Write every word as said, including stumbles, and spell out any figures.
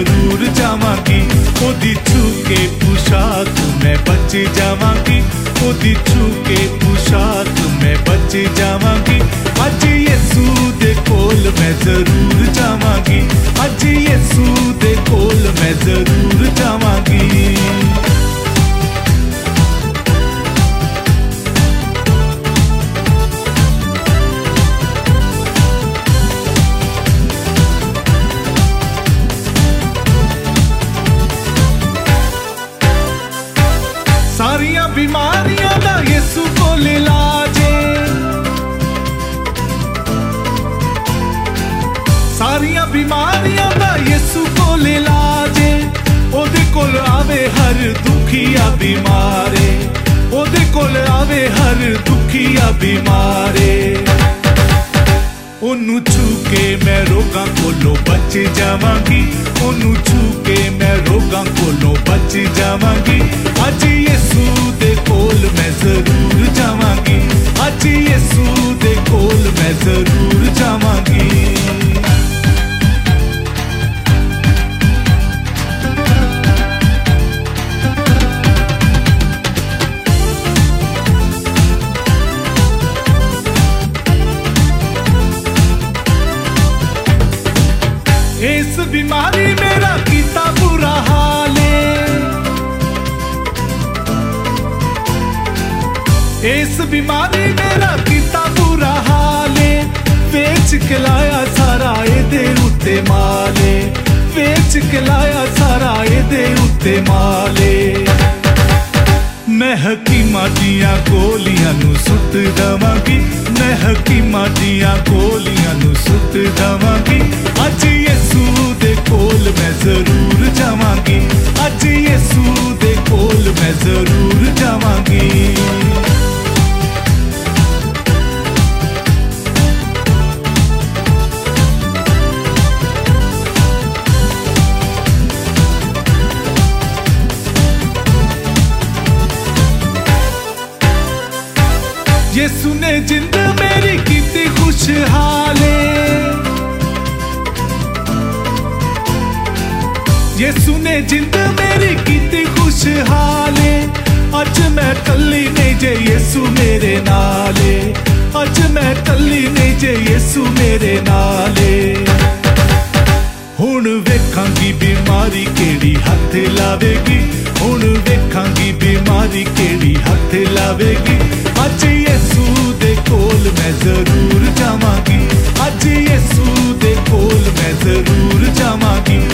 जरूर जावांगी, ओदी छू के पोशाक मैं बच जावांगी, ओदी छू के पोशाक मैं बच जावांगी। अज यीशु दे कोल मैं जरूर जावांगी, अज यीशु दे कोल मैं जरूर जावांगी। सारियां बीमारियां दा यीशु कोल इलाज है, सारियां बीमारियां दा यीशु कोल इलाज है। ओदे कोल आवे हर दुखिया बीमारे, ओदे कोल आवे हर दुखिया बीमारे। ओनू छू के मैं रोगां कोलों बच जावांगी, ओनू छू के मैं रोगां कोलों बच जावांगी। अज यीशु दे कोल मैं जरूर जावांगी, अज यीशु दे कोल मैं जरूर जावांगी। इस बीमारी मेरा कीता बुरा हाल है, इस बीमारी मेरा कीता बुरा हाल है। वेच के लाया सारा एदे उत्ते माले, वेच के लाया सारा एदे उत्ते माले। मैं हकीमां दियां गोलियां नू सुट दवांगी, मैं हकीमां दियां गोलियां नू सुट दवांगी। अज यीशु दे कोल मैं जरूर जावांगी, अज यीशु दे कोल मैं जरूर जावांगी। यीशु ने जिंद मेरी कीती खुशहाले, यीशु ने जिंद मेरी कीती खुशहाले। अज मैं कल्ली नहीं जे यीशु मेरे नाले, अज मैं कल्ली नहीं जे यीशु मेरे नाले। हुण वेखांगी बीमारी केड़ी हथ लावेगी, हुण वेखांगी बीमारी केड़ी हथ लावेगी। अज यीशु दे कोल मैं जरूर जावांगी, अज यीशु दे कोल मैं जरूर जावांगी।